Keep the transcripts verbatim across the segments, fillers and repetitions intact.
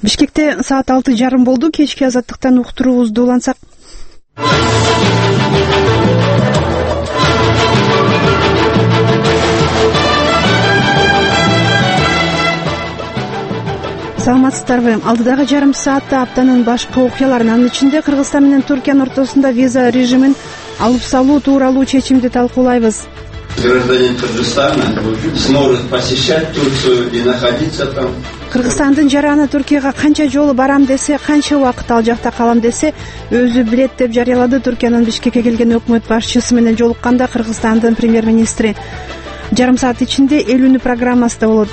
Бишкекте саат алты жарым болду. Кечки азаттыктан уктуруубузду улансак. Саламатсыздарбы? Алдыдагы жарым саатта аптанын башкы окуяларын, анын ичинде Кыргызстан менен Түркиянын ортосунда виза режимин алып салуу тууралуу чечимди талкуулайбыз. Гражданин Кыргызстана сможет посещать Турцию и находиться там. Кыргызстандын жараны Түркияга канча жолу барам десе, канча убакыт ал жакта калам десе, өзү билет деп жарыялады Түркиянын Бишкекке келген өкмөт башчысы менен жолукканда Кыргызстандын премьер-министри. Жарым саат ичинде элүүнү программасында болот.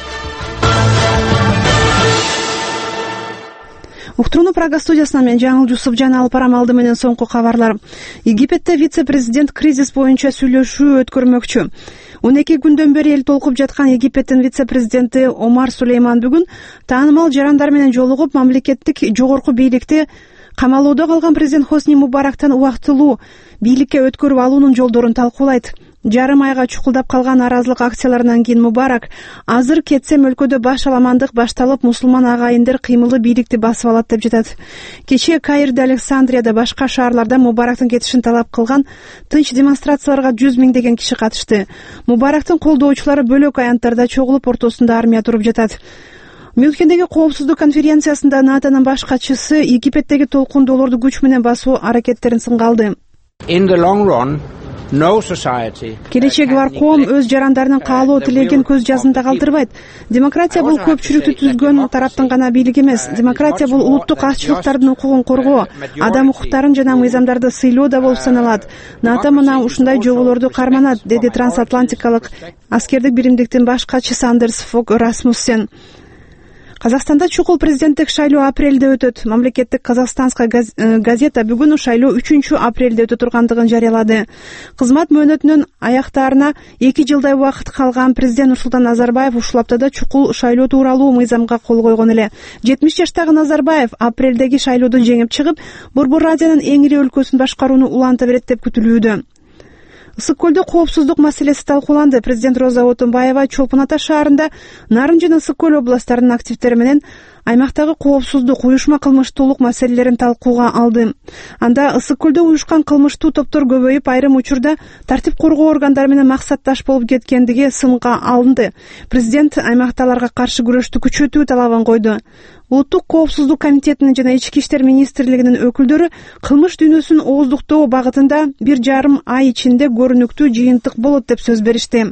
Уктурууну Прага студиясынан мен Жаңыл Жусупжан алып барам. Алды менен соңку кабарлар. Египетте вице-президент кризис боюнча сүйлөшүү өткөрмөкчү. он эки күндөн бери эл толкуп жаткан Египеттин вице-президенти Омар Сулейман бүгүн таанымал жарандар менен жолугуп, мамлекеттик жогорку бийликти камалоодо калган президент Хосни Мубарактан убактылуу бийликке өткөрүп алуунун жолдорун талкуулайт. Жарым айга чукулдап калган наразылык акцияларынан кийин Мубарак азыр кетсем өлкөдө баш аламандык башталып, мусулман агайындар кыймылы бийликти басып алат деп жатат. Кечээ Каирде, Александрияда, башка шаарларда Мубарактын кетишин талап кылган тынч демонстрацияларга жүз миңдеген киши катышты. Мубарактын колдоочулары бөлөк аянттарда чогулуп, ортосунда армия туруп жатат. Мюнхендеги коопсуздук конференциясында НАТОнун баш катчысы Египеттеги толкундоолорду күч менен басуу аракеттерин сынга алды. In the long run, no society. Келечеги бар коом өз жарандарынын каалоо тилегин көз жазында калтырбайт. Демократия бул көпчүлүктү түзгөн тараптын гана бийлиги эмес. Демократия бул улуттук аччылыктардын укугун коргоо, адам укуктарын жана мыйзамдарды сыйлоо да болуп саналат. НАТО мына ушундай жоболорду карманат, деди трансатлантикалык аскердик биримдиктин баш катчысы Андерс Фог Расмуссен. Казакстанда чукул президенттик шайлоо апрелде өтөт. Мамлекеттик Казакстанская газета бүгүн шайлоо үчүнчү апрелде өтө тургандыгын жарыялады. Кызмат мөөнөтүнүн аяктаарына эки жылдай убакыт калган президент Нурсултан Назарбаев ушул аптада чукул шайлоо тууралуу мыйзамга кол койгон эле. жетимиш жаштагы Назарбаев апрелдеги шайлоодон жеңип чыгып, Борбор Азиянын эң ири өлкөсүн башкарууну уланта берет деп күтүлүүдө. Ысык көлдө коопсуздук маселеси талкууланды. Президент Роза Отунбаева Чолпон Ата шаарында Нарын жана Ысык көл областарынын активдери менен аймактагы коопсуздук, уюшма кылмыштуулук маселелерин талкууга алды. Анда Ысык көлдө уюшкан кылмыштуу топтор көбөйүп, айрым учурда тартип коргоо органдары менен максатташ болуп кеткендиги сынга алынды. Президент аймакталарга каршы күрөштү күчөтүү талабын койду. Улуттук коопсуздук комитетинин жана Ички иштер министрлигинин өкүлдөрү кылмыш дүйнөсүн ооздуктоо багытында бир жарым ай ичинде көрүнүктүү жыйынтык болот деп сөз беришти.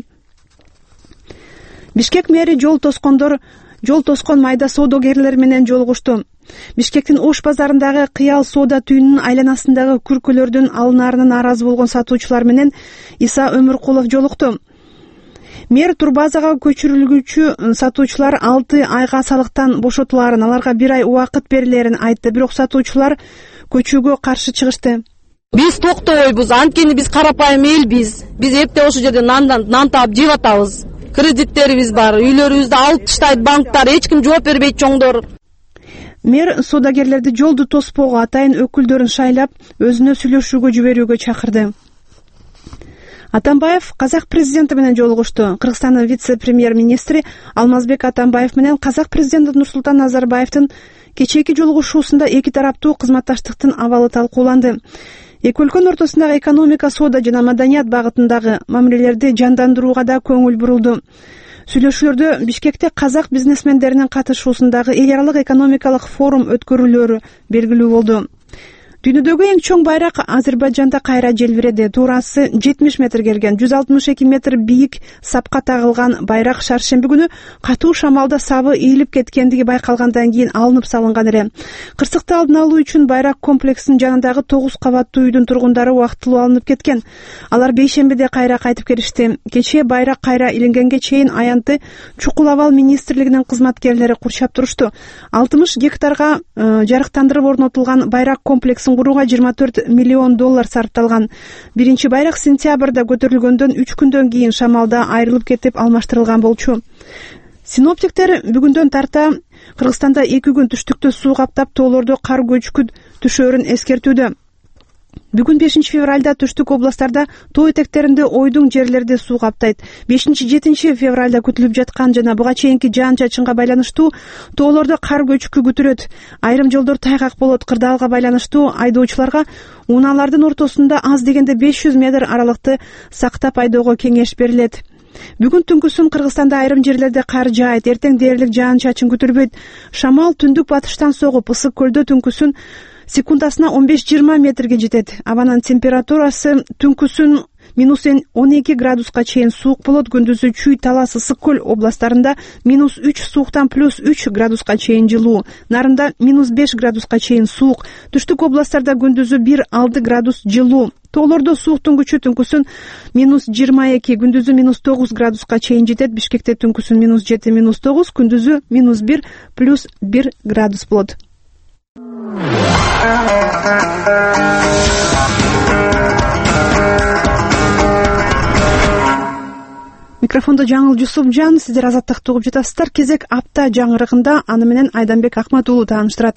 Бишкек мэри жол тоскондор жол тоскон майда соодагерлер менен жолугушту. Бишкектин Ош базарындагы Кыял соода түйүнүнүн айланасындагы күркөлөрдүн алынаарына нааразы болгон сатуучулар менен Иса Өмүркулов жолукту. Мэр турбазага көчүрүлгүчү сатуучулар алты айга салыктан бошотуларын, аларга бир ай убакыт берилерин айтты. Бирок сатуучулар көчүүгө каршы чыгышты. Биз токтобойбуз, анткени биз карапайым элбиз. Биз эпте ошол жерде нандан нан таап жеп атабыз. Кредиттерибиз бар, үйлөрүбүздү алып таштайт банктар, эч ким жооп бербейт чоңдор. Мэр соодагерлерди жолду тоспоого, атайын өкүлдөрүн шайлап, өзүнө сүйлөшүүгө жиберүүгө чакырды. Атамбаев казак президенти менен жолугушту. Кыргызстандын вице-премьер-министри Алмазбек Атамбаев менен казак президенти Нурсултан Назарбаевдин кечээки жолугушуусунда эки тараптуу кызматташтыктын абалы талкууланды. Эки өлкөнүн ортосундагы экономика, соода жана маданият багытындагы мамилелерди жандандырууга да көңүл бурулду. Сүйлөшүүлөрдө Бишкекте казак бизнесмендеринин катышуусундагы эл аралык экономикалык форум өткөрүлөөрү белгилүү болду. Дүйнөдөгү эң чоң байрак Азербайжанда кайра желбиреди. Туурасы жетимиш метр келген, жүз алтымыш эки метр бийик сапка тагылган байрак шаршемби күнү катуу шамалда сабы ийилип кеткендиги байкалгандан кийин алынып салынган эле. Кырсыкты алдын алуу үчүн байрак комплексинин жанындагы тогуз кабаттуу үйдүн тургундары убактылуу алынып кеткен. Алар бейшембиде кайра кайтып келишти. Кечээ байрак кайра илингенге чейин аянтты чукул абал министрлигинин кызматкерлери курчап турушту. алтымыш гектарга э, жарыктандырып орнотулган байрак комплексин курууга жыйырма төрт миллион доллар сарпталган. Биринчи байрак сентябрда көтөрүлгөндөн үч күндөн кийин шамалда айрылып кетип алмаштырылган болчу. Синоптиктер бүгүндөн тарта Кыргызстанда эки күн түштүктө суу каптап, тоолордо кар көчкү түшөөрүн эскертүүдө. Бүгүн бешинчи февралда түштүк областтарда тоо этектеринде ойдуң жерлерди суу каптайт. бешинчи жетинчи февралда күтүлүп жаткан жана буга чейинки жаан-чачынга байланыштуу тоолордо кар көчкү күтүлөт. Айрым жолдор тайгак болот. Кырдаалга байланыштуу айдоочуларга унаалардын ортосунда аз дегенде беш жүз метр аралыкты сактап айдоого кеңеш берилет. Бүгүн түнкүсүн Кыргызстанда айрым жерлерде кар жаайт. Эртең дээрлик жаан-чачын күтүлбөйт. Шамал түндүк батыштан согуп, ысык көлдө түнкүсүн секундасына он беш жыйырма метрге жетет. Абанын температурасы түнкүсүн минус он эки градуска чейин суук болот. Күндүзү Чүй, Талас, Ысык көл областарында минус үч, сууктан плюс үч градуска чейин жылуу. Нарында минус беш градуска чейин суук. Түштүк областарда күндүзү бир алты градус жылуу. Тоолордо сууктун күчү түнкүсүн минус жыйырма эки, күндүзү минус тогуз градуска чейин жетет. Бишкекте түнкүсүн минус жети, минус тогуз, күндүзү минус бир, плюс бир градус болот. Микрофондо Жаңыл Жусупжан, сиздер Азаттыкты угуп жатасыздар. Кезек апта жаңырыгында, аны менен Айданбек Акматуулу тааныштырат.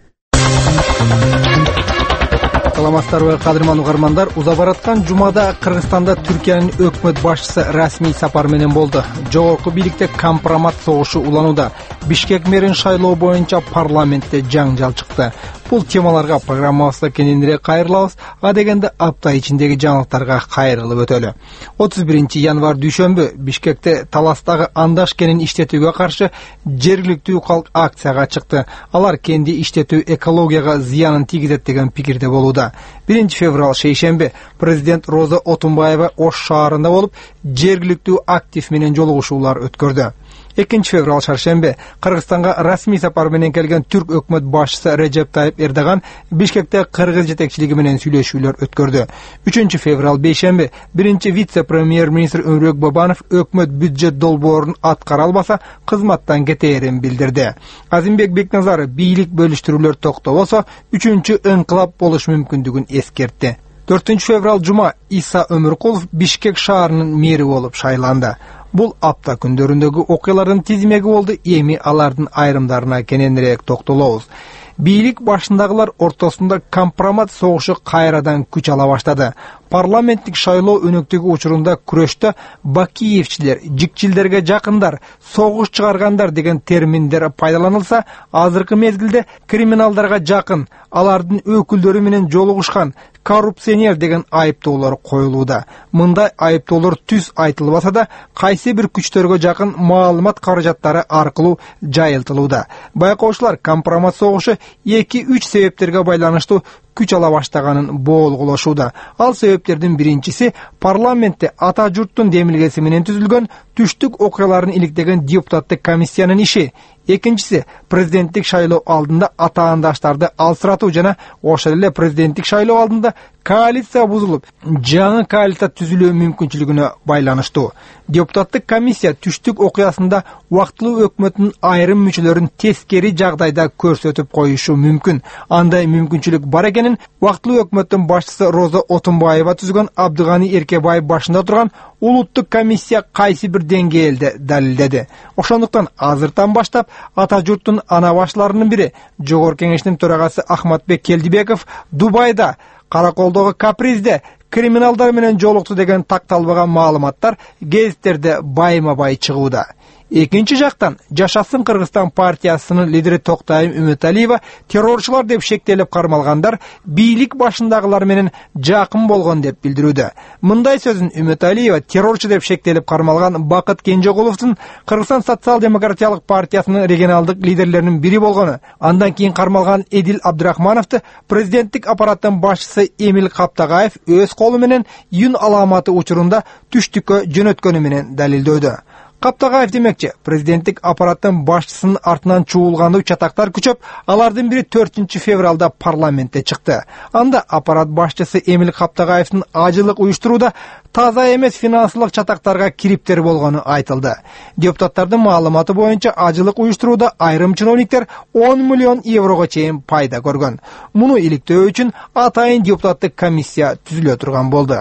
Саламатсыздарбы, кадырман угармандар. Уза бараткан жумада Кыргызстанда Түркиянын өкмөт башчысы расмий сапар менен болду. Жогорку бийликте компромат согушу уланууда. Бишкек мэрин шайлоо боюнча парламентте жаңжал чыкты. Бул темаларга программабызда кененирээк кайрылабыз. А дегенде апта ичиндеги жаңылыктарга кайрылып өтөлү. отуз биринчи январь дүйшөмбү Бишкекте Таластагы андаш кенин иштетүүгө каршы жергиликтүү калк акцияга чыкты. Алар кенди иштетүү экологияга зыянын тийгизет деген пикирде болууда. биринчи февраль шейшемби президент Роза Отунбаева Ош шаарында болуп, жергиликтүү актив менен жолугушуулар өткөрдү. экинчи февраль шаршембе Кыргызстанга расмий сапар менен келген түрк өкмөт башчысы Режеп Тайып Эрдоган Бишкекте кыргыз жетекчилиги менен сүйлөшүүлөр өткөрдү. үчүнчү февраль бейшемби биринчи вице-премьер-министр Өмүрөк Бабанов өкмөт бюджет долбоорун аткара албаса кызматтан кетээрин билдирди. Азимбек Бекназаров бийлик бөлүштүрүүлөр токтобосо үчүнчү ыңкылап болуш мүмкүндүгүн эскертти. төртүнчү февраль жума Иса Өмүркулов Бишкек шаарынын мэри болуп шайланды. Бул апта күндөрүндөгү окуялардын тизмеги болду. Эми алардын айрымдарына кененирээк токтолобуз. Бийлик башындагылар ортосунда компромат согушу кайрадан күч ала баштады. Парламенттик шайлоо өнөктүгү учурунда күрөштө бакиевчилер, жикчилдерге жакындар, согуш чыгаргандар деген терминдер пайдаланылса, азыркы мезгилде криминалдарга жакын, алардын өкүлдөрү менен жолугушкан, коррупционер деген айыптоолор коюлууда. Мындай айыптоолор түз айтылбаса да, кайсы бир күчтөргө жакын маалымат каражаттары аркылуу жайылтылууда. Байкоочулар компромат согушу эки үч себептерге байланыштуу күч ала баштаганын боолгулашууда. Ал себептердин биринчиси парламентте ата журттун демилгеси менен түзүлгөн түштүк окуяларын иликтеген депутаттык комиссиянын иши. Экинчиси президенттик шайлоо алдында атаандаштарды алсыратуу жана ошол эле президенттик шайлоо алдында коалиция бузулуп, жаңы коалиция түзүлүү мүмкүнчүлүгүнө байланыштуу. Депутаттык комиссия түштүк окуясында убактылуу өкмөттүн айрым мүчөлөрүн тескери жагдайда көрсөтүп коюшу мүмкүн. Андай мүмкүнчүлүк бар экенин убактылуу өкмөттүн башчысы Роза Отунбаева түзгөн Абдыганы Эркебаев башында турган улуттук комиссия кайсы бир деңгээлде далилдеди. Ошондуктан азыртан баштап ата журттун ана башларынын бири Жогорку Кеңештин төрагасы Ахматбек Келдибеков Дубайда Караколдогу Капризде криминалдар менен жолукту деген такталбаган маалыматтар гезиттерде байма-бай чыгууда. Экинчи жактан Жашасын Кыргызстан партиясынын лидери Токтайым Үмүталиева террорчулар деп шектелип кармалгандар бийлик башындагылар менен жакын болгон деп билдирүүдө. Мындай сөзүн Үмүталиева террорчу деп шектелип кармалган Бакыт Кенжеголовдун Кыргызстан социал-демократиялык партиясынын регионалдык лидерлеринин бири болгону, андан кийин кармалган Эдил Абдрахмановду президенттик аппараттын башчысы Эмил Каптагаев өз колу менен юн аламаты учурунда түштүккө жөнөткөнү менен далилдөөдө. Каптагаев демекчи, президенттик аппараттын башчысынын артынан чуулгандуу чатактар күчөп, алардын бири төртүнчү февралда парламентте чыкты. Анда аппарат башчысы Эмил Каптагаевдин ажылык уюштурууда таза эмес финансылык чатактарга кириптер болгону айтылды. Депутаттардын маалыматы боюнча ажылык уюштурууда айрым чиновниктер он миллион еврого чейин пайда көргөн. Муну иликтөө үчүн атайын депутаттык комиссия түзүлө турган болду.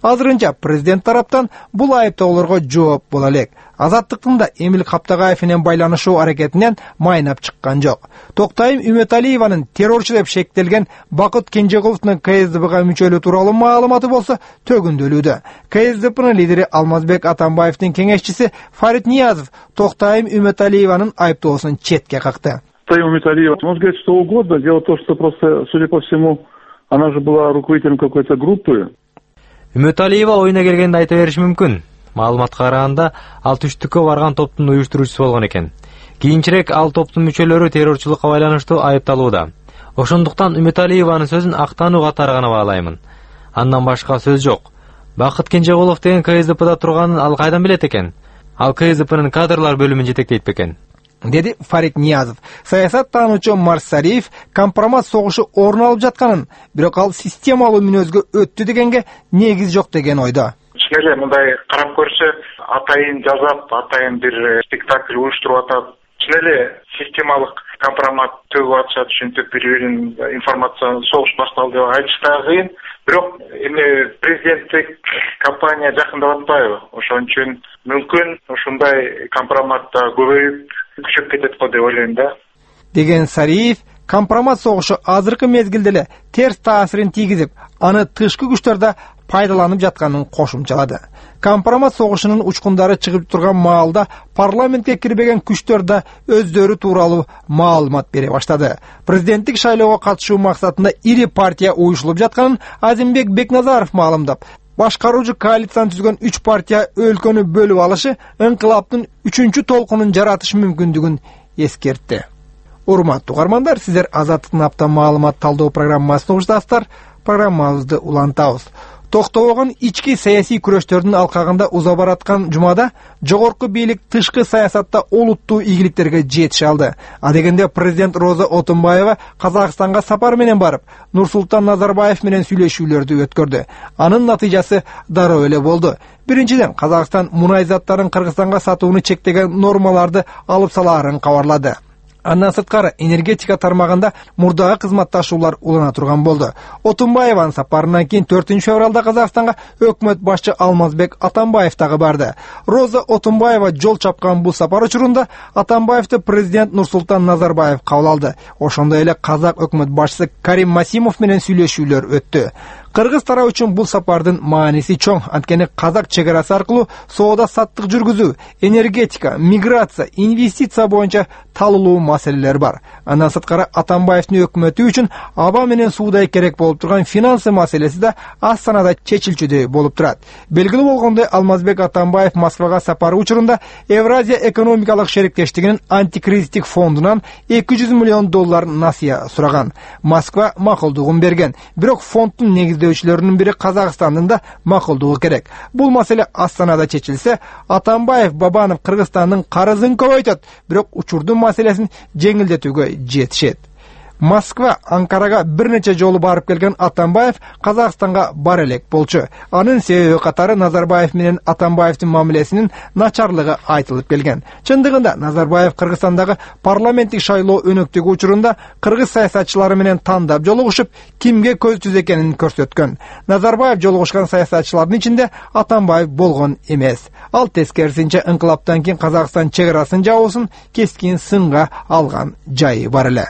Азырынча президент тараптан бул айыптоолорго жооп боло элек. Азаттыктын да Эмил Каптагаев менен байланышуу аракетинен майнап чыккан жок. Токтайым Үмөталиеванын террорчу деп шектелген Бакыт Кенжеголовдун КСДПга мүчөлүгү тууралуу маалыматы болсо төгүндөлүүдө. КСДПнын лидери Алмазбек Атамбаевдин кеңешчиси Фарид Ниязов Токтайым Үмөталиеванын айыптоосун четке какты. Үмөталиева, можно говорить что угодно. Дело в том, что просто, судя по всему, она же была руководителем какой-то группы. Үмөталиева оюна келгенди айта бериши мүмкүн. Маалыматка караганда, ал түштүккө барган топтун уюштуруучусу болгон экен. Кийинчерээк ал топтун мүчөлөрү террорчулукка байланыштуу айыпталууда. Ошондуктан Үмөталиеванын сөзүн актануу катары гана баалаймын. Андан башка сөз жок. Бакыт Кенжеголов деген КСДПда турганын ал кайдан билет экен? Ал КСДПнын кадрлар бөлүмүн жетектейт бекен? Деди Фарид Ниязов. Саясат таануучу Марсариев компромат согушу орун алып жатканын, бирок ал системалуу мүнөзгө өттү дегенге негиз жок деген ойдо. Чын эле мындай карап көрсө, атайын жазап, атайын бир спектакль уюштуруп атат. Чын эле системалык компромат төгүп атышат, ушинтип бири-бирин информация согуш башталды деп айтыш да кыйын. Бирок эми президенттик компания жакындап атпайбы? Ошон үчүн мүмкүн ушундай компроматта көбөйүп күчөп кетет го деп ойлойм да. Деген Сариев компромат согушу азыркы мезгилде эле терс таасирин тийгизип, аны тышкы күчтөр да пайдаланып жатканын кошумчалады. Компромат согушунун учкундары чыгып турган маалда парламентке кирбеген күчтөр да өздөрү тууралуу маалымат бере баштады. Президенттик шайлоого катышуу максатында ири партия уюшулуп жатканын Азимбек Бекназаров маалымдап, башкаруучу коалицияны түзгөн үч партия өлкөнү бөлүп алышы ыңкылаптын үчүнчү толкунун жаратышы мүмкүндүгүн эскертти. Урматтуу угармандар, сиздер Азаттыктын апта маалымат талдоо программасын угуштасыздар. Программабызды улантабыз. Токтобогон ички саясий күрөштөрдүн алкагында уза бараткан жумада жогорку бийлик тышкы саясатта олуттуу ийгиликтерге жетише алды. А дегенде президент Роза Отунбаева Казакстанга сапар менен барып, Нурсултан Назарбаев менен сүйлөшүүлөрдү өткөрдү. Анын натыйжасы дароо эле болду. Биринчиден, Казакстан мунай заттарын Кыргызстанга сатууну чектеген нормаларды алып салаарын кабарлады. Андан сырткары энергетика тармагында мурдагы кызматташуулар улана турган болду. Отунбаеванын сапарынан кийин төртүнчү февралда Казакстанга өкмөт башчы Алмазбек Атамбаев дагы барды. Роза Отунбаева жол чапкан бул сапар учурунда Атамбаевди президент Нурсултан Назарбаев кабыл алды. Ошондой эле казак өкмөт башчысы Карим Масимов менен сүйлөшүүлөр өттү. Кыргыз тарабы үчүн бул сапардын мааниси чоң, анткени казак чек арасы аркылуу соода саттык жүргүзүү, энергетика, миграция, инвестиция боюнча талуулуу маселелер бар. Андан сырткары Атамбаевдин өкмөтү үчүн аба менен суудай керек болуп турган финансы маселеси да Астанада чечилчүдөй болуп турат. Белгилүү болгондой, Алмазбек Атамбаев Москвага сапары учурунда Евразия экономикалык шериктештигинин антикризистик фондунан эки жүз миллион доллар насыя сураган. Москва макулдугун берген. Бирок фонддун негиздөөчүлөрүнүн бири Казакстандын да макулдугу керек. Бул маселе Астанада чечилсе, Атамбаев Бабанов Кыргызстандын карызын көбөйтөт, бирок учурдун маселесин жеңилдетүүгө жетишет. Москва, Анкарага бир нече жолу барып келген Атамбаев Казакстанга бар элек болчу. Анын себеби катары Назарбаев менен Атамбаевдин мамилесинин начарлыгы айтылып келген. Чындыгында Назарбаев Кыргызстандагы парламенттик шайлоо өнөктүгү учурунда кыргыз саясатчылары менен тандап жолугушуп, кимге көз түз экенин көрсөткөн. Назарбаев жолугушкан саясатчылардын ичинде Атамбаев болгон эмес. Ал тескерисинче ыңкылаптан кийин Казакстан чек арасын жабуусун кескин сынга алган жайы бар эле.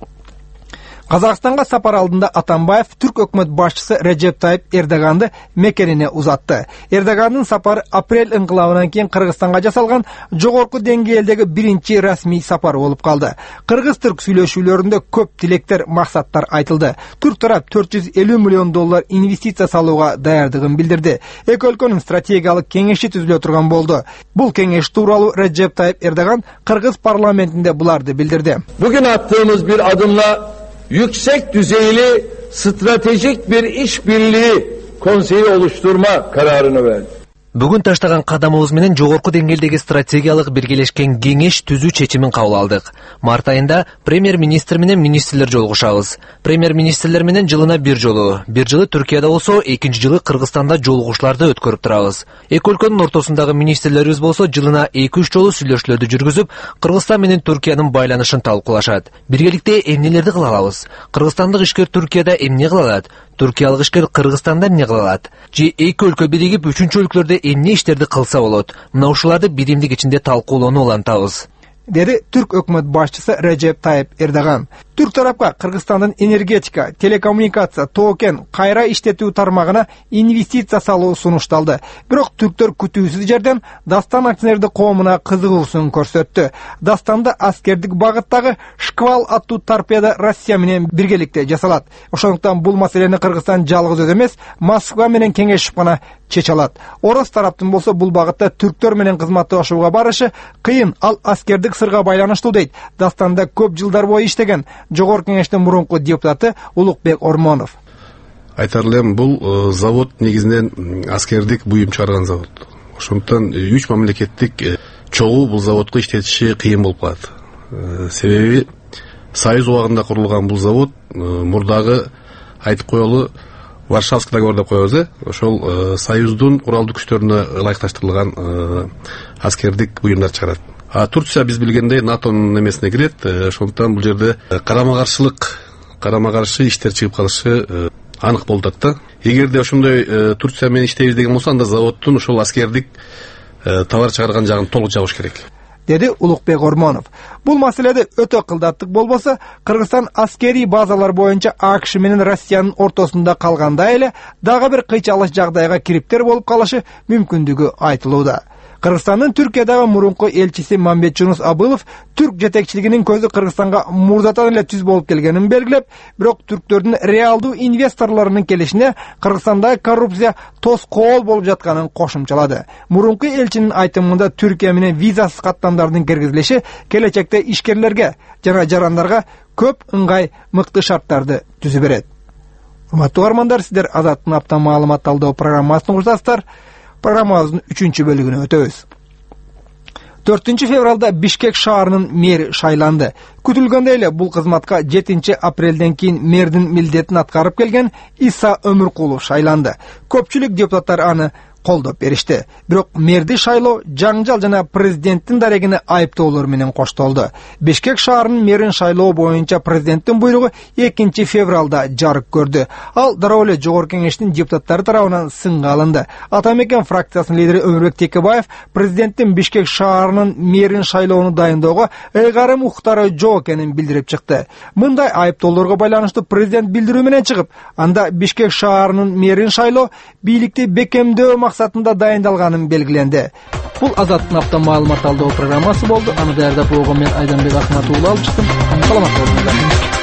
Казакстанга сапар алдында Атамбаев түрк өкмөт башчысы Режеп Тайып Эрдоганды мекенине узатты. Эрдогандын сапары апрель ыңкылабынан кийин Кыргызстанга жасалган жогорку деңгээлдеги биринчи расмий сапар болуп калды. Кыргыз-түрк сүйлөшүүлөрүндө көп тилектер, максаттар айтылды. Түрк тарап төрт жүз элүү миллион доллар инвестиция салууга даярдыгын билдирди. Эки өлкөнүн стратегиялык кеңеши түзүлө турган болду. Бул кеңеш тууралуу Режеп Тайып Эрдоган Кыргыз парламентинде буларды билдирди. Bugün attığımız bir adımla yüksek düzeyli stratejik bir işbirliği konseyi oluşturma kararını verdi. Бүгүн таштаган кадамыбыз менен жогорку деңгээлдеги стратегиялык биргелешкен кеңеш түзүү чечимин кабыл алдык. Март айында премьер-министр менен министрлер жолугушабыз. Премьер-министрлер менен жылына бир жолу, бир жылы Түркияда болсо, экинчи жылы Кыргызстанда жолугушларды өткөрүп турабыз. Эки өлкөнүн ортосундагы министрлерибиз болсо, жылына эки үч жолу сүйлөшүүлөрдү жүргүзүп, Кыргызстан менен Түркиянын байланышын талкуулашат. Биргеликте эмнелерди кыла алабыз? Кыргызстандык ишкер Түркияда эмне кыла алат? Туркиялык ишкер Кыргызстанда эмне кыла алат? Же эки өлкө биригип үчүнчү өлкөлөрдө эмне иштерди кылса болот? Мына ушуларды биримдик ичинде талкуулоону улантабыз, dedi Türk өкмөт башчысы Recep Tayyip Erdogan. Türk тарапка Кыргызстандын энергетика, телекоммуникация, токен, кайра иштетүү тармагына инвестиция салуу сунушталды. Бирок түрктөр күтүүсүз жерден Дастан акционердик коомуна кызыгуусун көрсөттү. Дастанда аскердик багыттагы Шквал аттуу торпеда Россия менен биргеликте жасалат. Ошондуктан бул маселени Кыргызстан жалгыз өзү эмес, Москва менен кеңешип гана чече алат. Орус тараптын болсо бул багытта түрктөр менен кызматташууга барышы кыйын, ал аскердик сырга байланыштуу дейт. Дастанда көп жылдар бою иштеген Жогорку кеңештин мурунку депутаты Улукбек Ормонов. Айтар элем, бул завод негизинен аскердик буюм чыгарган завод. Ошондуктан үч мамлекеттик чогуу бул заводду иштетиши кыйын болуп калат. Себеби Союз убагында курулган бул завод мурдагы айтып коелу Варшавский договор деп коебуз, э? Ошол Союздун куралдуу күчтөрүнө ылайыкташтырылган аскердик буюмдар чыгарат. А Турция биз билгендей НАТОнун немесине кирет. Ошондуктан бул жерде карама-каршылык, карама-каршы иштер чыгып калышы анык болуп атат да. Эгерде ошондой Турция менен иштейбиз деген болсо, анда заводдун ошол аскердик товар чыгарган жагын толук жабыш керек, dedi Улукбек Ормонов. Бул маселеде өтө кылдаттык болбосо, Кыргызстан аскери базалар боюнча АКШ менен Россиянын ортосунда калганда эле дагы бир кыйчалыш жагдайга кириптер болуп калышы мүмкүндүгү айтылууда. Кыргызстандын Түркиядагы мурунку элчиси Мамбет Жунус Абылов түрк жетекчилигинин көзү Кыргызстанга мурдатан эле түз болуп келгенин белгилеп, бирок түрктөрдүн реалдуу инвесторлорунун келишине Кыргызстандагы коррупция тоскоол болуп жатканын кошумчалады. Мурунку элчинин айтымында Түркия менен визасыз каттамдардын киргизилиши келечекте ишкерлерге жана жарандарга көп ыңгай мыкты шарттарды түзүп берет. Урматтуу угармандар, сиздер Азаттын апта маалымат талдоо программасын угушасыздар. Программабыздын үчүнчү бөлүгүнө өтөбүз. төртүнчү февралда Бишкек шаарынын мэри шайланды. Күтүлгөндөй эле бул кызматка жетинчи апрелден кийин мэрдин милдетин аткарып келген Иса Өмүркулов шайланды. Көпчүлүк депутаттар аны колдоп беришти. Бирок мэрди шайлоо жаңжал жана президенттин дарегине айыптоолор менен коштолду. Бишкек шаарынын мэрин шайлоо боюнча президенттин буйругу экинчи февралда жарык көрдү. Ал дароо эле Жогорку кеңештин депутаттары тарабынан сынга алынды. Атамекен фракциясынын лидери Өмүрбек Текебаев президенттин Бишкек шаарынын мэрин шайлоону дайындоого ыйгарым укуктары жок экенин билдирип чыкты. Мындай айыптоолорго байланыштуу президент билдирүү менен чыгып, анда Бишкек шаарынын мэрин шайлоо бийликти бекемдөө максатында дайындалганын белгиленди. Бул Азаттын апта маалымат талдоо программасы болду. Аны даярдап болгон мен Айданбек Акматуулу алып чыктым. Саламат болуңуздар.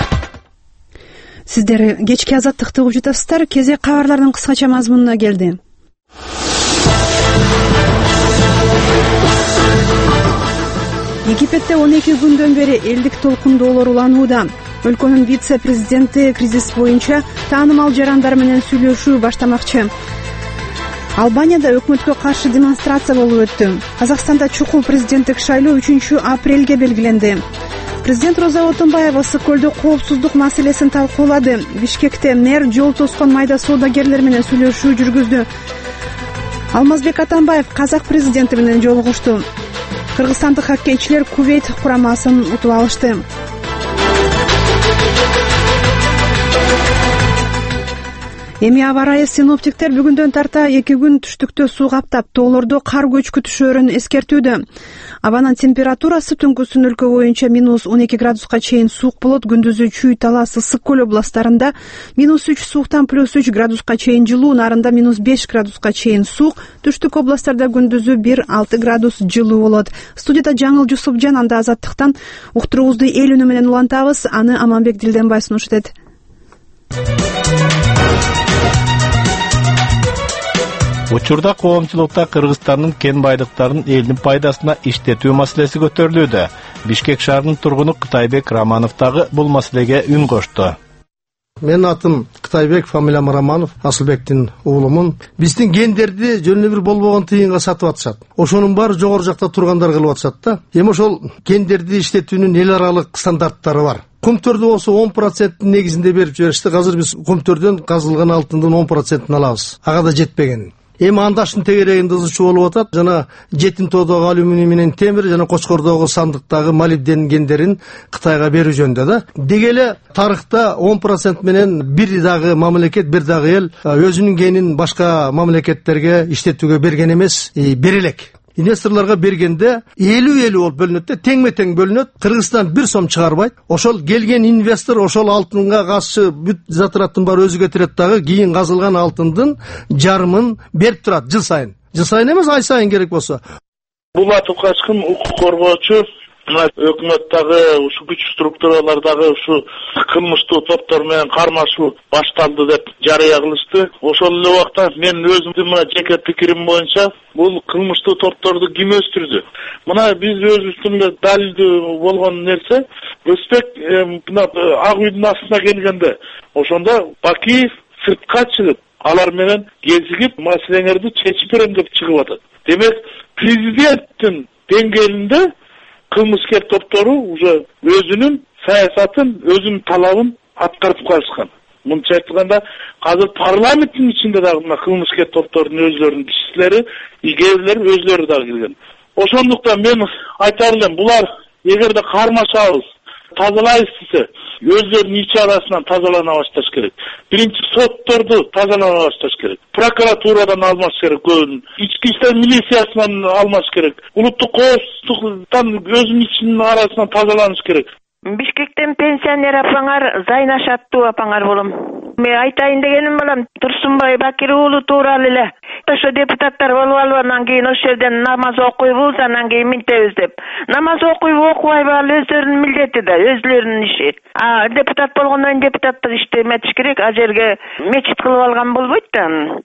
Сиздер кечки Азаттыкты угуп жатасыздар. Кезек кабарлардын кыскача мазмунуна келди. Египетте он эки күндөн бери элдик толкундоолор уланууда. Өлкөнүн вице-президенти кризис боюнча таанымал жарандар менен сүйлөшүү баштамакчы. Албанияда өкмөткө каршы демонстрация болуп өттү. Казакстанда чукул президенттик шайлоо үчүнчү апрелге белгиленди. Президент Роза Отунбаева Ысык көлдө коопсуздук маселесин талкуулады. Бишкекте мэр жол тоскон майда соодагерлер менен сүйлөшүү жүргүздү. Алмазбек Атамбаев казак президенти менен жолугушту. Кыргызстандык хоккейчилер Кувейт курамасын утуп алышты. Эми аба ырайы синоптиктер бүгүндөн тарта эки күн түштүктө суу каптап, тоолордо кар көчкү түшөөрүн эскертүүдө. Абанын температурасы түнкүсүн өлкө боюнча минус он эки градуска чейин суук болот, күндүзү Чүй, Талас, Ысык көл областарында минус үч сууктан плюс үч градуска чейин жылуу, нарында минус беш градуска чейин суук, түштүк областарда күндүзү бир алты градус жылуу болот. Студияда Жаңыл Жусупжан, анда Азаттыктан уктуруубузду эл үнү менен улантабыз. Аны Аманбек Дилденбай сунуш этет. Учурда коомчулукта Кыргызстандын кен байдыктарын элдин пайдасына иштетүү маселеси көтөрүлүүдө. Бишкек шаарынын тургуну Кытайбек Романов дагы бул маселеге үн кошту. Мен атым Кытайбек, фамилиям Романов, Асылбектин уулумун. Биздин гендерди жөн эле бир болбогон тыйынга сатып атышат. Ошонун баары жогору жакта тургандар кылып атышат да. Эми ошол гендерди иштетүүнүн эл аралык стандарттары бар. Кумтөрдү болсо он проценттин негизинде берип жиберишти. Азыр биз кумтөрдөн казылган алтындын он процентин алабыз. Ага да жетпеген. эми андаштын тегерегинде ызычуу болуп атат. Жана жетин тоодогу алюминий менен темир жана Кочкордогу сандыктагы молибден гендерин Кытайга берүү жөнүндө да. Деги эле тарыхта он процент менен бир дагы мамлекет, бир дагы эл өзүнүн генин башка мамлекеттерге иштетүүгө берген эмес, бере элек. Инвесторлорго бергенде элүү элүү болуп бөлүнөт да, теңме тең бөлүнөт. Кыргызстан бир сом чыгарбайт. Ошол келген инвестор ошол алтынга каршы бүт затраттын баары өзү кетирет дагы, кийин казылган алтындын жарымын берип турат жыл сайын. Жыл сайын эмес, ай сайын керек болсо. Булатов Качкын укук коргоочу өкмөттөгү ушу күч структуралардагы ушу кылмыштуу топтор менен кармашуу башталды деп жарыя кылышты. Ошол эле убакта мен өзүмдүн жеке пикирим боюнча бул кылмыштуу топторду ким өстүрдү? Мына биз өзүбүздүн далилдүү болгон нерсе, Өзбек мына Ак үйдүн астына келгенде, ошондо Бакиев сыртка чыгып, алар менен кезигип, маселеңерди чечип берем деп чыгып атат. Демек, президенттин деңгээлинде кылмыскер топтору уже өзүнүн саясатын, өзүнүн талабын аткарып калышкан. Мынча айтканда, азыр парламенттин ичинде дагы мына кылмыскер топтордун өзлөрүнүн кишилери, игерилери өзлөрү дагы келген. Ошондуктан мен айтар элем, булар эгерде кармашабыз, тазалайбыз десе, өзлөрүнүн ич арасынан тазалана башташ керек. Биринчи сотторду тазалана башташ керек. Прокуратурадан алмаш керек көбүн. Ички иштер милициясынан алмаш керек. Улуттук коопсуздуктан өзүнүн ичинин арасынан тазаланыш керек. Бишкектен пенсионер апаңар Зайнаш аттуу апаңар болом. Мен айтайын дегеним балам, Турсунбай Бакир уулу тууралуу эле. Ошо депутаттар болуп алып, анан кийин ошол жерден намаз окуйбуз, анан кийин минтебиз деп. Намаз окуйбу, окубайбы ал өздөрүнүн милдети да, өзлөрүнүн иши. А депутат болгондон кийин депутаттык ишти эметиш керек, а жерге мечит кылып алган болбойт да.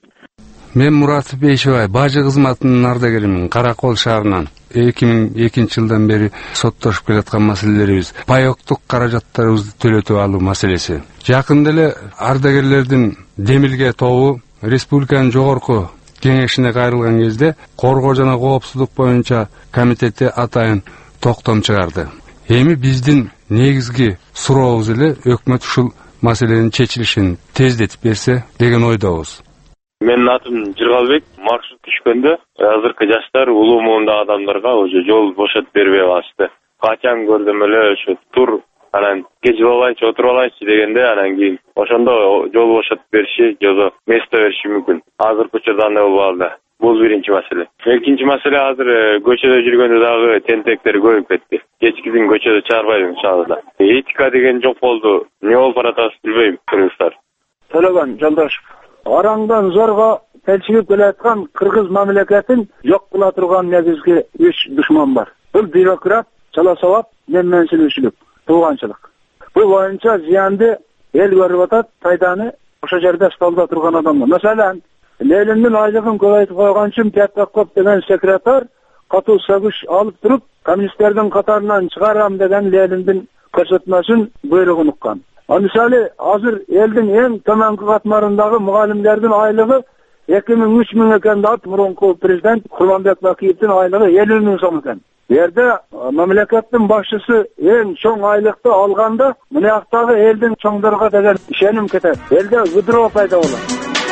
Мен Мурат Бейшебай, бажы кызматынын ардагеримин, Каракол шаарынан. эки миң экинчи жылдан бери соттошуп келаткан маселелерибиз, паёктук каражаттарыбызды төлөтүп алуу маселеси. Жакында эле ардагерлердин демилге тобу республиканын жогорку кеңешине кайрылган кезде коргоо жана коопсуздук боюнча комитети атайын токтом чыгарды. Эми биздин негизги сурообуз эле өкмөт ушул маселенин чечилишин тездетип берсе деген ойдобуз. Менин атым Жыргалбек. Маршрут түшкөндө азыркы жаштар улуу муундагы адамдарга уже жол бошотуп бербей калышты. Качан көрдүм эле ошо тур анан кечип алайчы, отуруп алайчы дегенде анан кийин ошондо жол бошотуп бериши, жолдо место бериши мүмкүн. Азыркы учурда андай болуп алды. Бул биринчи маселе. Экинчи маселе, азыр көчөдө жүргөндө дагы тентектер көбөйүп кетти. Кечкидин көчөдө чыгарбайбыз иншалла. Этика деген жок болду. Эмне болуп баратабыз билбейм, кыргыздар. Төлөгөн Жолдошов. Араңдан зорго келчигип келаткан кыргыз мамлекетин жок кыла турган негизги үч душман бар. Бул бюрократ, чала сабап, менменчилүүчүлүк, тууганчылык. Бул боюнча зыянды эл көрүп атат, пайданы ошо жерде столдо турган адамдар. Маселен, Лениндин айлыгын көбөйтүп койгон үчүн Пятков деген секретарь катуу сөгүш алып туруп, коммунисттердин катарынан чыгарам деген Лениндин көрсөтмөсүн буйругун уккан. Мисалы, азыр элдин эң төмөнкү катмарындагы мугалимдердин айлыгы эки миң үч миң экен да, мурунку президент Курманбек Бакиевдин айлыгы элүү миң сом экен. Жерде мамлекеттин башчысы эң чоң айлыкты алганда, мынаяктагы элдин чоңдорго деген ишеним кетет. Элде выдроо пайда болот.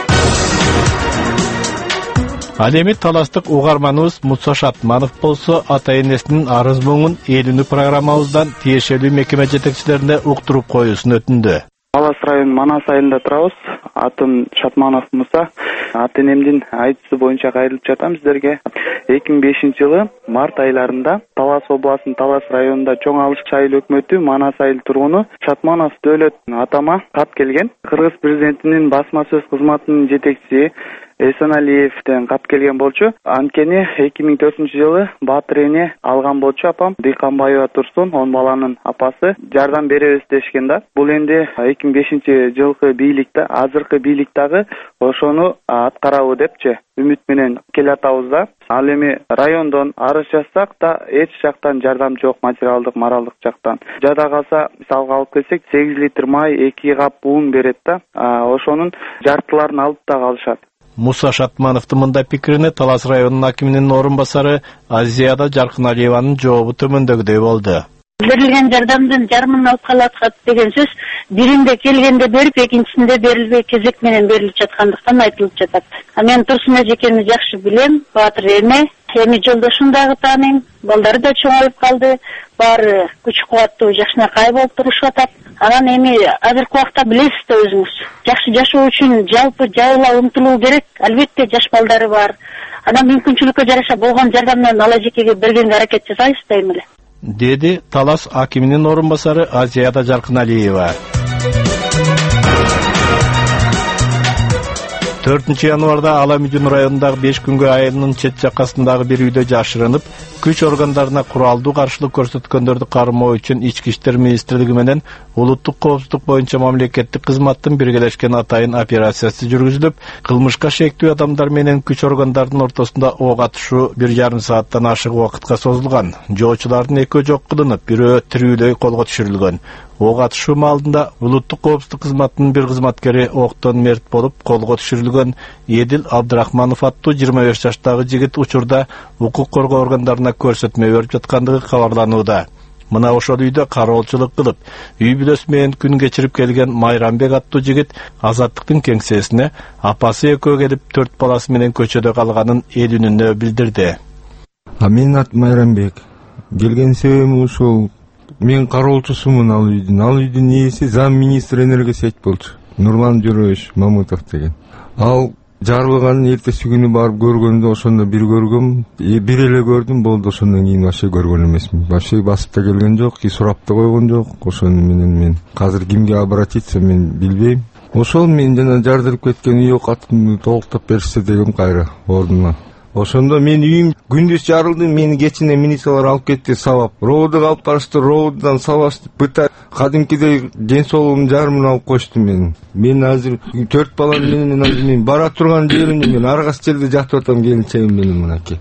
Ал эми таластык угарманыбыз Муса Шатманов болсо, ата энесинин арыз муңун элүүнү программабыздан тиешелүү мекеме жетекчилерине уктуруп коюусун өтүндү. Талас районунун Манас айылында турабыз. Атым Шатманов Муса. Ата энемдин айтысы боюнча кайрылып жатам сиздерге. эки миң бешинчи жылы март айларында Талас областынын Талас районунда чоң алыш айыл өкмөтү Манас айыл тургуну Шатманов Дөөлөт атама кат келген. Кыргыз президентинин басма сөз кызматынын жетекчиси Эсеналиевден кат келген болчу. Анткени эки миң төртүнчү жылы Батыр эне алган болчу апам Дыйканбаева Турсун, он баланын апасы, жардам беребиз дешкен да. Бул энди эки миң бешинчи жылкы бийликте, азыркы бийликтагы ошону аткарабы депчи үмүт менен келатабыз да. Ал эми райондон арыз жазсак да эч жактан жардам жок, материалдык, моралдык жактан. Жада калса, мисалга алып келсек, сегиз литр май, эки кап ун берет да. Ошонун жартыларын алып да калышат. Муса Шатмановдун мындай пикирине Талас районунун акиминин орун басары Азияда Жаркыналиеванын жообу төмөндөгүдөй болду. берилген жардамдын жарымын алып калат деген сөз биринде келгенде берип, экинчисинде берилбей кезек менен берилип жаткандыктан айтылып жатат. А мен Турсун эжекемди жакшы билем, баатыр эме, эми жолдошун дагы тааныйм, балдары да чоңоюп калды, баары күч кубаттуу жакшынакай болуп турушуп атат. Анан эми азыркы убакта билесиз да өзүңүз, жакшы жашоо үчүн жалпы жайыла умтулуу керек. Албетте жаш балдары бар. Анан мүмкүнчүлүккө жараша болгон жардам менен ала жекеге бергенге аракет жасайбыз дейм эле, деди Талас акиминин орун басары Азияда Жаркыналиева. төртүнчү январда Ала Мүжүн районундагы беш күнгө айылынын чет жакасындагы бир үйдө жашырынып, күч органдарына куралдуу каршылык көрсөткөндөрдү кармоо үчүн Ички иштер министрлиги менен улуттук коопсуздук боюнча мамлекеттик кызматтын биргелешкен атайын операциясы жүргүзүлүп, кылмышка шектүү адамдар менен күч органдарынын ортосунда ок атышуу бир жарым сааттан ашык убакытка созулган. Жоочулардын экөө жок кылынып, бирөө тирүүлөй колго түшүрүлгөн. Ок атышуу маалында улуттук коопсуздук кызматынын бир кызматкери октон мерт болуп, колго түшүрүлгөн. Эдил Абдрахманов аттуу жыйырма беш жаштагы жигит учурда укук коргоо органдарына көрсөтмө берип жаткандыгы кабарланууда. Мына ошол үйдө кароолчулук кылып, үй бүлөсү менен күн кечирип келген Майрамбек аттуу жигит Азаттыктын кеңсесине апасы экөө келип, төрт баласы менен көчөдө калганын эл үнүнө билдирди. А мен ат Майрамбек. Келген себебим ушул. Мен кароолчусумун ал үйдүн. Ал үйдүн ээси зам министр энергосеть болчу. Нурлан Жөрөбөш Мамытов деген. Ал жарылганын эртеси күнү барып көргөндө ошондо бир көргөм, э, бир эле көрдүм, болду. Ошондон кийин вообще көргөн эмесмин. Вообще басып да келген жок, сурап да койгон жок. Ошону менен мен азыр кимге обратиться мен билбейм. Ошол мен жана жардырып кеткен үй катымды толуктап беришсе дегем кайра ордуна. Ошондо мен үйүм күндүз жарылды, мени кечине милициялар алып кетти сабап. Роодуга алып барышты, роодудан сабашты, быта кадимкидей ден соолугумдун жарымын алып кошту мен. Мен азыр төрт балам менен азыр мен бара турган жеримде мен аргас жерде жатып атам, келинчегим менен мынакей.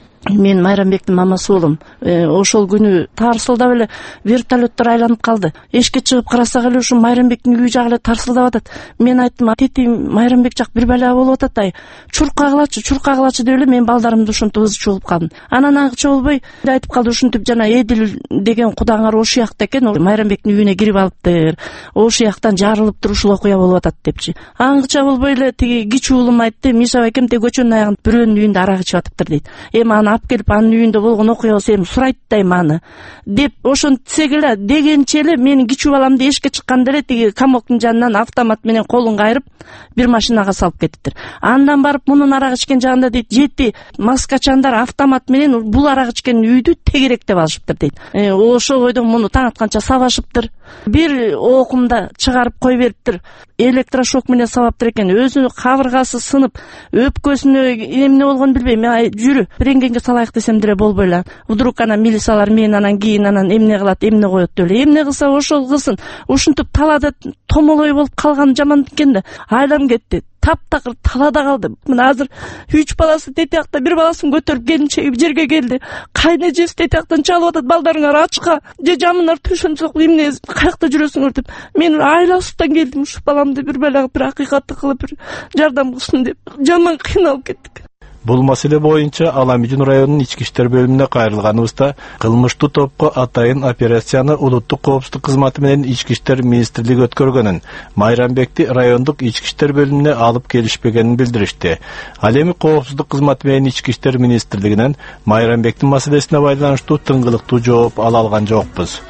Мен Майрамбектин мамасы болом. Э, ошол күнү тарсылдап эле вертолеттор айланып калды. Эшикке чыгып карасак эле ушу Майрамбектин үйү жагы эле тарсылдап атат. Мен айттым, тети Майрамбек жак бир бала болуп атат ай. Чуркагылачы, чуркагылачы деп эле мен балдарымды ушинтип ызчуу болуп калдым. Анан аңчы болбой айтып калды, ушинтип жана Эдил деген кудаңар ошол жакта экен, Майрамбектин үйүнө кирип алыптыр. Ошол жактан жарылып туруп ушул окуя болуп атат депчи. Аңча болбой эле тиги кичүү уулум айтты, Миша байкем те көчөнүн аягында бирөөнүн үйүндө арак ичип атыптыр дейт. Эми аны алып келип анын үйүндө болгон окуя эми сурайт дайм аны деп ошентсек эле дегенче эле менин кичүү баламды эшикке чыкканда эле тиги камоктун жанынан автомат менен колун кайрып бир машинага салып кетиптир. Андан барып мунун арак ичкен жагында дейт, жети маскачандар автомат менен бул арак ичкен үйдү тегеректеп алышыптыр дейт. Э, ошол бойдон муну таң атканча сабашыптыр. Бир окумда чыгарып кой бериптир. Электрошок менен сабаптыр экен. Өзүнүн кабыргасы сынып, өпкөсүнө эмне болгонун билбейм. Мен жүрү рентгенге салайык десем деле болбой эле. Вдруг анан милициялар мен анан кийин анан эмне кылат, эмне коет деп эле. Эмне кылса ошол кылсын. Ушинтип талада томолой болуп калган жаман экен да. Айлам кетти. Таптакыр талада калды. Мына азыр үч баласы тетиякта, бир баласын көтөрүп келинчеги жерге келди. Кайны жес тетияктан чалып атат, балдарыңар ачка же жамынар төшөнсөк эмне каякта жүрөсүңөр деп. Мен айласыптан келдим, ушу баламды бир бала бир акыйкатты кылып бир жардам кылсын деп. Жаман кыйналып кеттик. Бул маселе боюнча Ала Мүжүн районунун ички иштер бөлүмүнө кайрылганыбызда кылмыштуу топко атайын операцияны улуттук коопсуздук кызматы менен ички иштер министрлиги өткөргөнүн, Майрамбекти райондук ички иштер бөлүмүнө алып келишпегенин билдиришти. Ал эми коопсуздук кызматы менен ички иштер министрлигинен Майрамбектин маселесине байланыштуу тыңгылыктуу жооп ала алган жокпуз.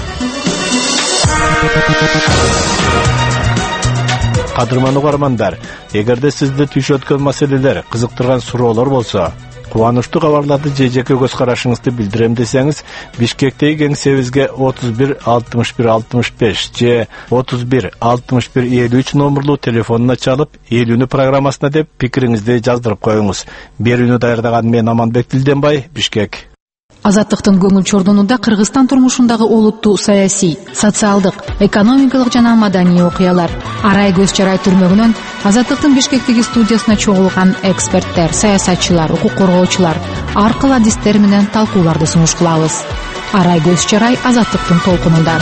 Кадырман угармандар, эгерде сизди түйшөткөн маселелер, кызыктырган суроолор болсо, кубанычтуу кабарларды же жеке көз карашыңызды билдирем десеңиз, Бишкектеги кеңсебизге отуз бир алтымыш бир алтымыш беш же отуз бир алтымыш бир элүү үч номерлуу телефонуна чалып, элүүнү программасына деп пикириңизди жаздырып коюңуз. Берүүнү даярдаган мен Аманбек Тилденбай, Бишкек. Азаттыктын көңүл чордонунда Кыргызстан турмушундагы олуттуу саясий, социалдык, экономикалык жана маданий окуялар. Арай көз чарай түрмөгүнөн Азаттыктын Бишкектеги студиясына чогулган эксперттер, саясатчылар, укук коргоочулар аркыл адистер менен талкууларды сунуш кылабыз. Арай көз чарай Азаттыктын толкунунда.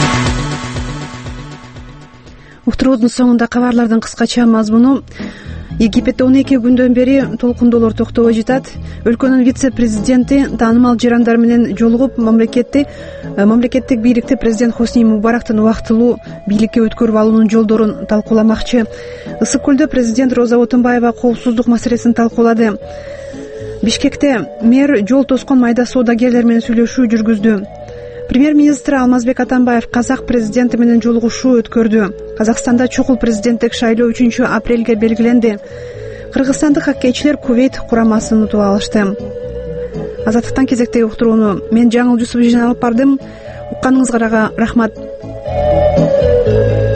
Уктуруудун соңунда кабарлардын кыскача мазмуну: Египетте он эки күндөн бери толкундоолор токтобой жатат. Өлкөнүн вице президенти таанымал жарандар менен жолугуп мамлекетти мамлекеттик бийликти президент Хосни Мубарактын убактылуу бийликке өткөрүп алуунун жолдорун талкууламакчы. Ысык көлдө президент Роза Отунбаева коопсуздук маселесин талкуулады. Бишкекте мэр жол тоскон майда соодагерлер менен сүйлөшүү жүргүздү. Премьер-министр Алмазбек Атамбаев казак президенти менен жолугушуу өткөрдү. Казакстанда чукул президенттик шайлоо үчүнчү апрелге белгиленди. Кыргызстандык хоккейчилер Кувейт курамасын утуп алышты. Азаттыктан кезектеги уктурууну мен Жаңыл Жусупов алып бардым. Укканыңызга рахмат.